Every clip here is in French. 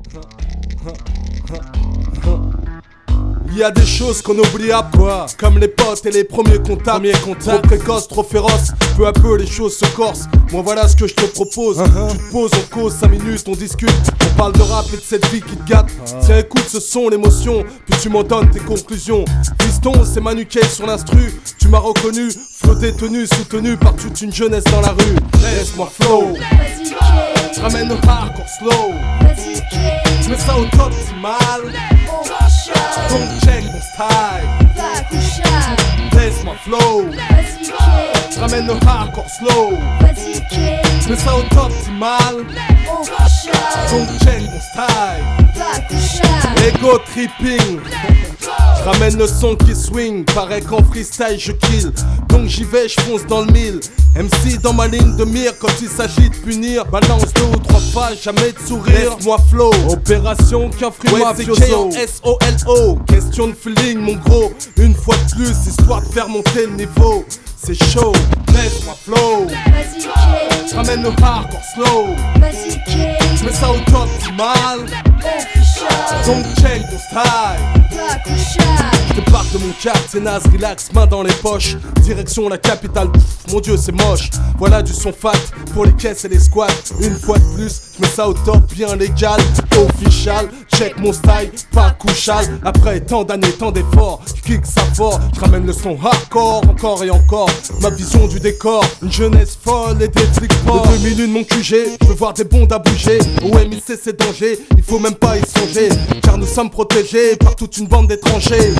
Il y a des choses qu'on oublie à quoi, comme les potes et les premiers contacts. Trop précoce, trop féroce, peu à peu les choses se corsent. Moi voilà ce que je te propose. Tu te poses, on cause 5 minutes, on discute. On parle de rap et de cette vie qui te gâte. Tiens écoute ce son, l'émotion, puis tu m'en donnes tes conclusions. Piston, c'est Manu Kay sur l'instru. Tu m'as reconnu, flow détenu, soutenu par toute une jeunesse dans la rue. Laisse-moi flow, je ramène le hardcore slow. Je mets ça au top optimal. Donc check mon style. Laisse-moi flow, je ramène le hardcore slow. Je mets ça au top optimal. Donc check mon style. Ego tripping. Je ramène le son qui swing. Paraît qu'en freestyle je kill. Donc j'y vais, je fonce dans le mille. MC dans ma ligne de mire. Quand il s'agit de punir, balance 2 ou 3 fois, jamais de sourire. Laisse-moi flow, opération qu'un fruit mafioso. S-O-L-O, question de feeling mon gros. Une fois de plus, histoire de faire monter le niveau. C'est chaud, laisse-moi flow. Je ramène le hardcore slow. Je mets ça au top optimal. Donc check mon style. Je débarque de mon quartier naze, relax, main dans les poches. Direction la capitale, pff, mon dieu c'est moche. Voilà du son fat pour les caisses et les squats. Une fois de plus, je mets ça au top, bien légal, official. Check mon style, pas couchal. Après tant d'années, tant d'efforts, je kick ça fort. Je ramène le son hardcore, encore et encore. Ma vision du décor, une jeunesse folle et des flics forts. De 2 minutes mon QG, je veux voir des bondes à bouger. Au MIC c'est danger, il faut même pas y songer. Car nous sommes protégés par toute une bande d'étrangers.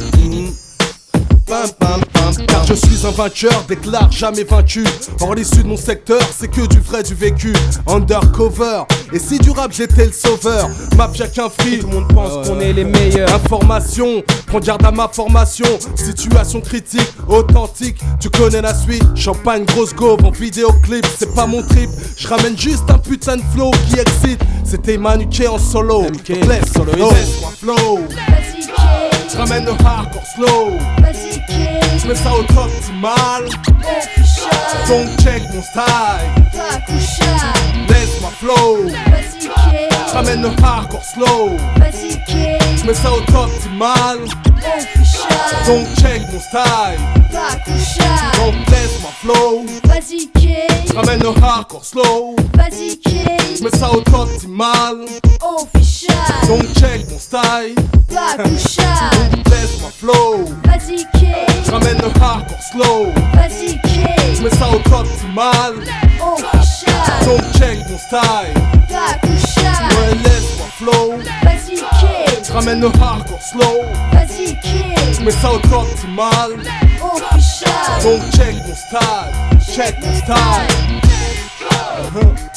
Car je suis un vainqueur, déclare jamais vaincu. Or l'issue de mon secteur, c'est que du vrai, du vécu. Undercover, et si du rap j'étais le sauveur. Mafia qu'un free, tout le monde pense qu'on est les meilleurs. Information, prends garde à ma formation. Situation critique, authentique, tu connais la suite. Champagne, grosse gauve en vidéoclip, c'est pas mon trip. Je ramène juste un putain de flow qui excite. C'était Manu Kay en solo. Laisse-moi flow. Je ramène le hardcore slow. Je mets ça au top optimal. Donc check mon style. Laisse-moi flow. Je ramène le hardcore slow. Je mets ça au top optimal. Donc check mon style. Donc laisse-moi flow. Je ramène le hardcore slow. Je mets ça au top optimal. Donc check mon style. Laisse-moi flow. Je ramène le hardcore slow. Je mets ça au top optimal. Donc check mon style. Ouais, laisse-moi flow. Je ramène le hardcore slow. Je mets ça au top optimal. Donc check mon style. Check mon style.